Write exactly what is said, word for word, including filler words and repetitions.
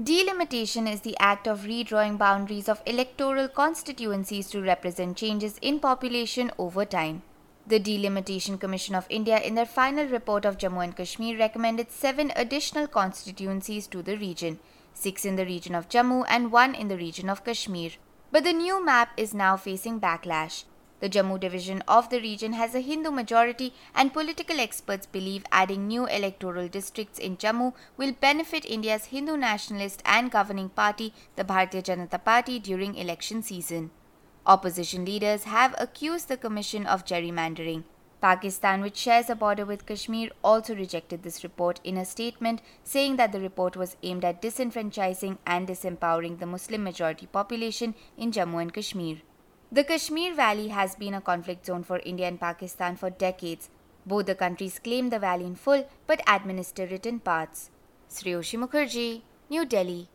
Delimitation is the act of redrawing boundaries of electoral constituencies to represent changes in population over time. The Delimitation Commission of India, in their final report of Jammu and Kashmir, recommended seven additional constituencies to the region, six in the region of Jammu and one in the region of Kashmir. But the new map is now facing backlash. The Jammu division of the region has a Hindu majority, and political experts believe adding new electoral districts in Jammu will benefit India's Hindu nationalist and governing party, the Bharatiya Janata Party, during election season. Opposition leaders have accused the commission of gerrymandering. Pakistan, which shares a border with Kashmir, also rejected this report in a statement, saying that the report was aimed at disenfranchising and disempowering the Muslim-majority population in Jammu and Kashmir. The Kashmir Valley has been a conflict zone for India and Pakistan for decades. Both the countries claim the valley in full but administer it in parts. Shreyoshi Mukherjee, New Delhi.